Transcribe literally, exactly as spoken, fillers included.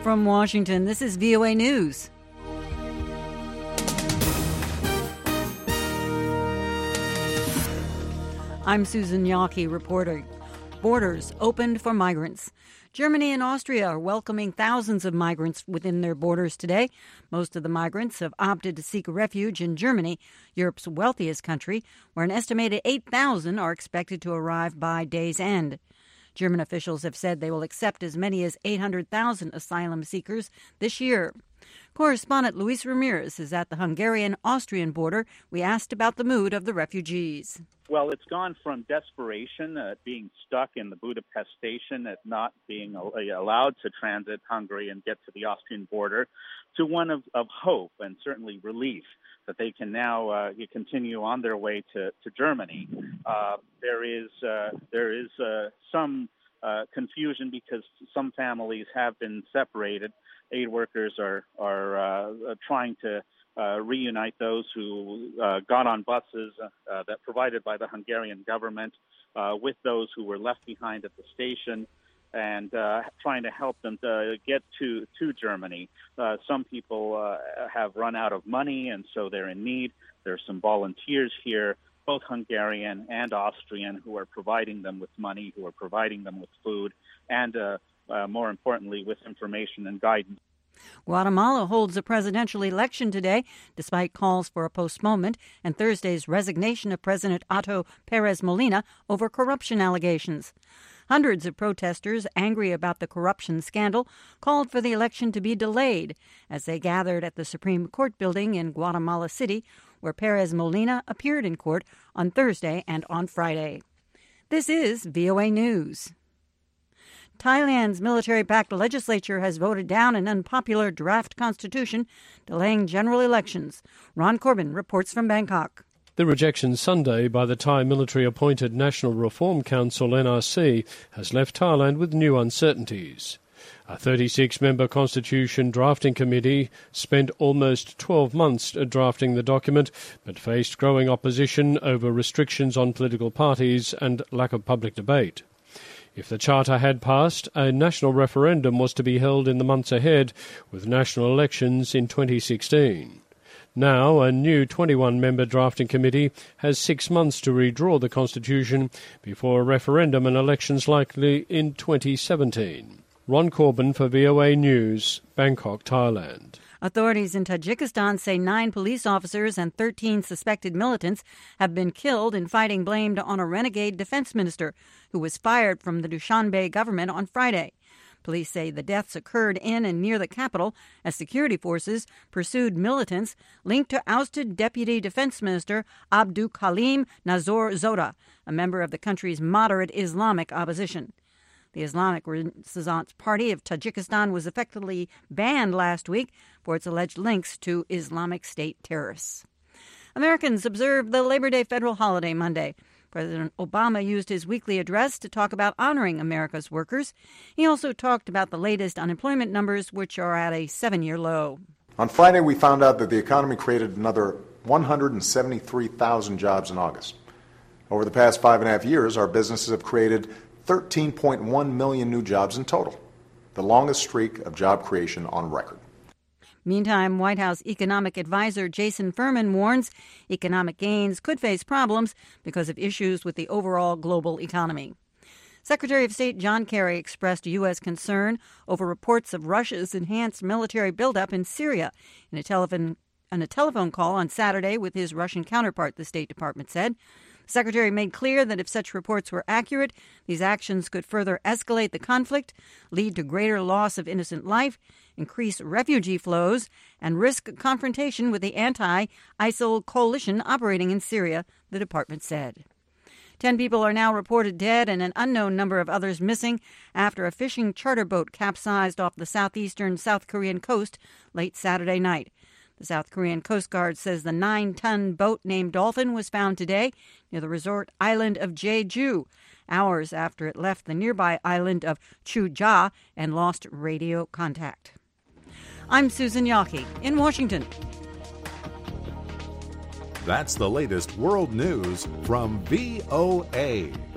From Washington, this is V O A News. I'm Susan Yockey reporting. Borders opened for migrants. Germany and Austria are welcoming thousands of migrants within their borders today. Most of the migrants have opted to seek refuge in Germany, Europe's wealthiest country, where an estimated eight thousand are expected to arrive by day's end. German officials have said they will accept as many as eight hundred thousand asylum seekers this year. Correspondent Luis Ramirez is at the Hungarian-Austrian border. We asked about the mood of the refugees. Well, it's gone from desperation at being stuck in the Budapest station, at not being allowed to transit Hungary and get to the Austrian border, to one of, of hope and certainly relief that they can now uh, continue on their way to, to Germany. Uh, there is uh, there is uh, some uh, confusion because some families have been separated. Aid workers are are uh, trying to uh, reunite those who uh, got on buses uh, that provided by the Hungarian government uh, with those who were left behind at the station, and uh, trying to help them to get to, to Germany. Uh, some people uh, have run out of money, and so they're in need. There's some volunteers here, both Hungarian and Austrian, who are providing them with money, who are providing them with food, and uh, uh, more importantly, with information and guidance. Guatemala holds a presidential election today, despite calls for a postponement and Thursday's resignation of President Otto Perez Molina over corruption allegations. Hundreds of protesters, angry about the corruption scandal, called for the election to be delayed as they gathered at the Supreme Court building in Guatemala City, where Perez Molina appeared in court on Thursday and on Friday. This is V O A News. Thailand's military-backed legislature has voted down an unpopular draft constitution, delaying general elections. Ron Corbin reports from Bangkok. The rejection Sunday by the Thai military-appointed National Reform Council, N R C, has left Thailand with new uncertainties. A thirty-six member constitution drafting committee spent almost twelve months drafting the document, but faced growing opposition over restrictions on political parties and lack of public debate. If the charter had passed, a national referendum was to be held in the months ahead, with national elections in twenty sixteen. Now, a new twenty-one member drafting committee has six months to redraw the constitution before a referendum and elections likely in twenty seventeen. Ron Corbin for V O A News, Bangkok, Thailand. Authorities in Tajikistan say nine police officers and thirteen suspected militants have been killed in fighting blamed on a renegade defense minister who was fired from the Dushanbe government on Friday. Police say the deaths occurred in and near the capital as security forces pursued militants linked to ousted Deputy Defense Minister Abdul Kalim Nazor Zoda, a member of the country's moderate Islamic opposition. The Islamic Resistance Party of Tajikistan was effectively banned last week for its alleged links to Islamic State terrorists. Americans observed the Labor Day federal holiday Monday. President Obama used his weekly address to talk about honoring America's workers. He also talked about the latest unemployment numbers, which are at a seven-year low. On Friday, we found out that the economy created another one hundred seventy-three thousand jobs in August. Over the past five and a half years, our businesses have created thirteen point one million new jobs in total, the longest streak of job creation on record. Meantime, White House economic advisor Jason Furman warns economic gains could face problems because of issues with the overall global economy. Secretary of State John Kerry expressed U S concern over reports of Russia's enhanced military buildup in Syria in a telephone, in a telephone call on Saturday with his Russian counterpart, the State Department said. The Secretary made clear that if such reports were accurate, these actions could further escalate the conflict, lead to greater loss of innocent life, increase refugee flows, and risk confrontation with the anti-ISIL coalition operating in Syria, the department said. Ten people are now reported dead and an unknown number of others missing after a fishing charter boat capsized off the southeastern South Korean coast late Saturday night. The South Korean Coast Guard says the nine-ton boat named Dolphin was found today near the resort island of Jeju, hours after it left the nearby island of Chuja and lost radio contact. I'm Susan Yockey in Washington. That's the latest world news from V O A.